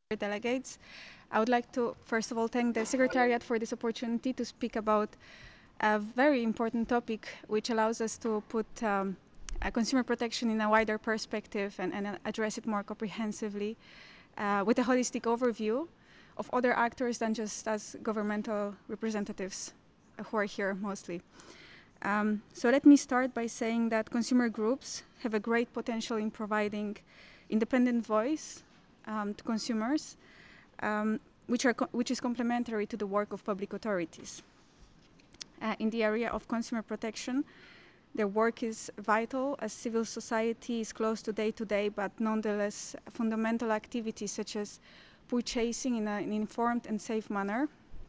delegates. I would like to, first of all, thank the Secretariat for this opportunity to speak about a very important topic which allows us to put consumer protection in a wider perspective and address it more comprehensively with a holistic overview of other actors than just as governmental representatives who are here mostly. So let me start by saying that consumer groups have a great potential in providing independent voice to consumers, which is complementary to the work of public authorities. In the area of consumer protection, their work is vital as civil society is close to day-to-day, but nonetheless fundamental activities such as purchasing in an informed and safe manner,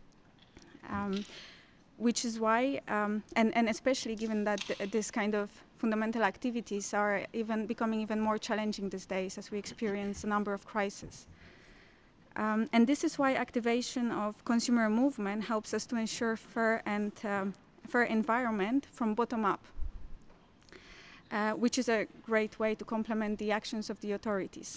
which is why, and especially given that this kind of fundamental activities are becoming even more challenging these days as we experience a number of crises. And this is why activation of consumer movement helps us to ensure fair environment from bottom up, which is a great way to complement the actions of the authorities.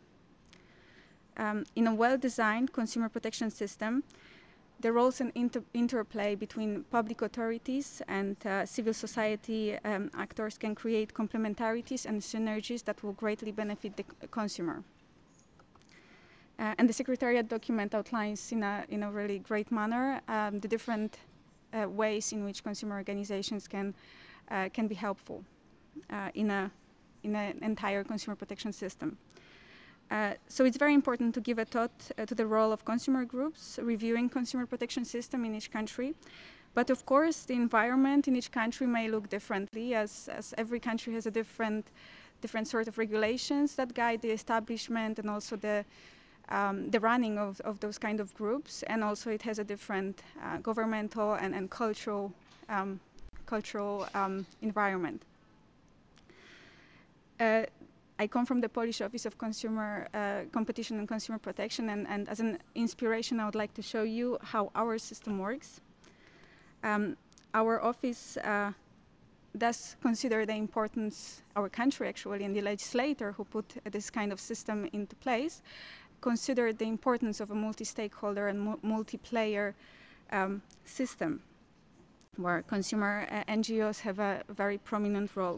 In a well-designed consumer protection system, the roles and interplay between public authorities and civil society actors can create complementarities and synergies that will greatly benefit the consumer. And the Secretariat document outlines in a really great manner the different ways in which consumer organizations can be helpful in an entire consumer protection system. So it's very important to give a thought to the role of consumer groups reviewing consumer protection system in each country. But of course, the environment in each country may look differently, as every country has a different sort of regulations that guide the establishment and also the running of those kind of groups, and also it has a different governmental and cultural environment. I come from the Polish Office of Consumer Competition and Consumer Protection, and as an inspiration, I would like to show you how our system works. Our office does consider the importance, our country actually, and the legislator who put this kind of system into place, consider the importance of a multi-stakeholder and multi-player system where consumer NGOs have a very prominent role.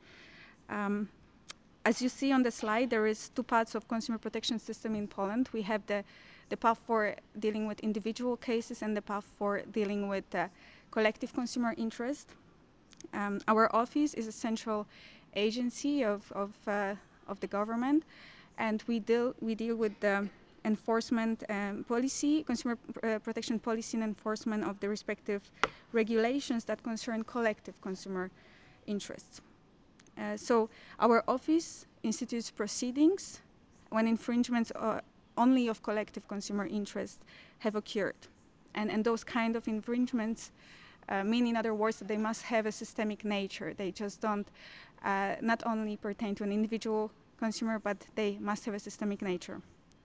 As you see on the slide, there is two parts of consumer protection system in Poland. We have the path for dealing with individual cases and the path for dealing with collective consumer interest. Our office is a central agency of the government, and we deal with the enforcement policy, consumer protection policy and enforcement of the respective regulations that concern collective consumer interests. So our office institutes proceedings when infringements only of collective consumer interest have occurred. And those kind of infringements mean, in other words, that they must have a systemic nature. They just don't not only pertain to an individual consumer, but they must have a systemic nature.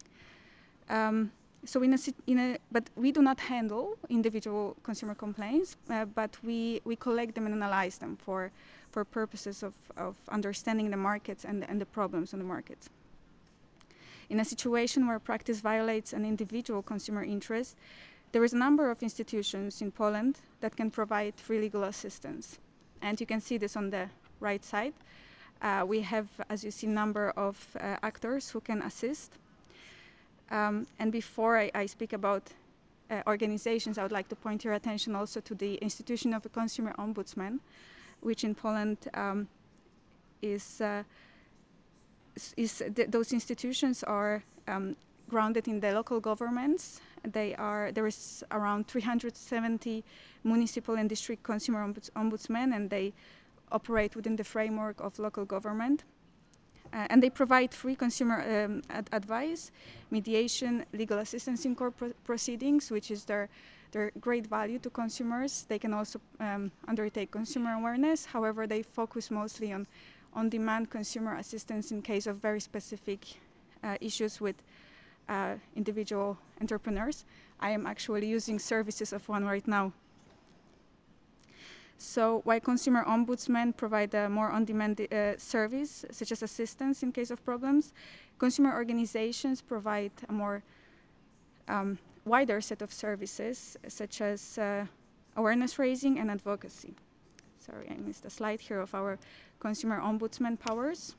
So but we do not handle individual consumer complaints, but we collect them and analyze them for purposes of understanding the markets and the problems on the markets. In a situation where practice violates an individual consumer interest, there is a number of institutions in Poland that can provide free legal assistance. And you can see this on the right side. We have, as you see, a number of actors who can assist. And before I speak about organizations, I would like to point your attention also to the institution of a consumer ombudsman, which in Poland those institutions are grounded in the local governments. There is around 370 municipal and district consumer ombudsmen, and they operate within the framework of local government. And they provide free consumer advice, mediation, legal assistance in court proceedings, which is their great value to consumers. They can also undertake consumer awareness. However, they focus mostly on on-demand consumer assistance in case of very specific issues with individual entrepreneurs. I am actually using services of one right now. So while consumer ombudsmen provide a more on-demand service, such as assistance in case of problems, Consumer organizations provide a more wider set of services, such as awareness raising and advocacy. Sorry, I missed a slide here of our consumer ombudsman powers.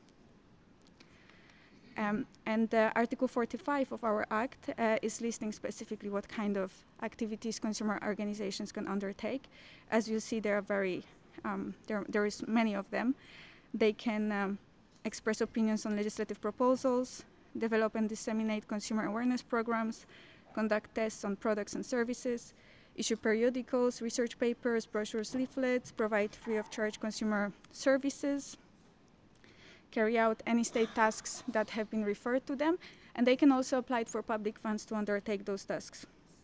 And Article 45 of our Act is listing specifically what kind of activities consumer organizations can undertake. As you see, there are there is many of them. They can express opinions on legislative proposals, develop and disseminate consumer awareness programs, conduct tests on products and services, issue periodicals, research papers, brochures, leaflets, provide free of charge consumer services, carry out any state tasks that have been referred to them, and they can also apply for public funds to undertake those tasks.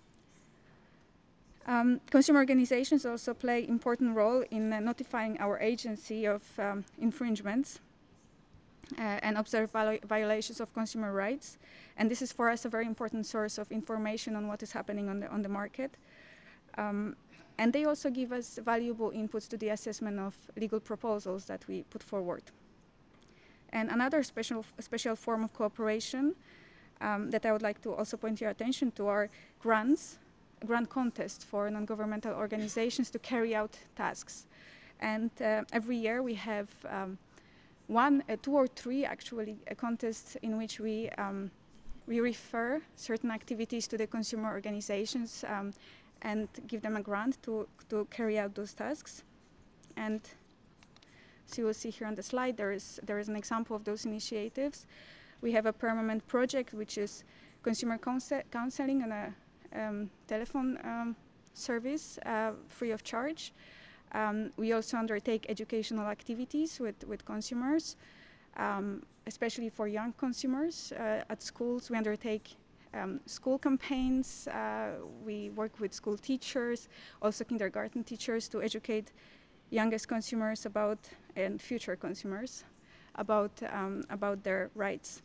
Consumer organizations also play an important role in notifying our agency of infringements and observe violations of consumer rights. And this is for us a very important source of information on what is happening on the market. And they also give us valuable inputs to the assessment of legal proposals that we put forward. And another special form of cooperation that I would like to also point your attention to are grant contests for non-governmental organizations to carry out tasks. And every year we have two or three actually contests in which we refer certain activities to the consumer organizations and give them a grant to carry out those tasks. And so you will see here on the slide there is an example of those initiatives. We have a permanent project which is consumer counseling on a telephone service free of charge. We also undertake educational activities with consumers, especially for young consumers. At schools, we undertake school campaigns. We work with school teachers, also kindergarten teachers, to educate youngest consumers and future consumers about their rights.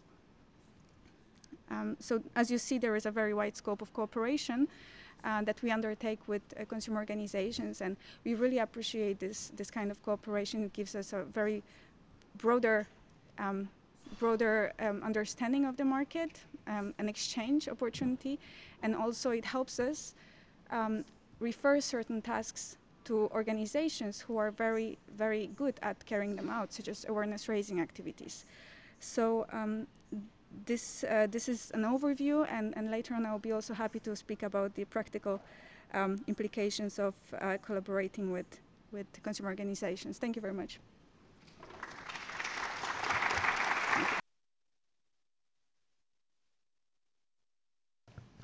So as you see, there is a very wide scope of cooperation that we undertake with consumer organizations, and we really appreciate this kind of cooperation. It gives us a very broader understanding of the market, an exchange opportunity, and also it helps us refer certain tasks to organizations who are very, very good at carrying them out, such as awareness raising activities. So this is an overview, and later on I'll be also happy to speak about the practical implications of collaborating with consumer organizations. Thank you very much.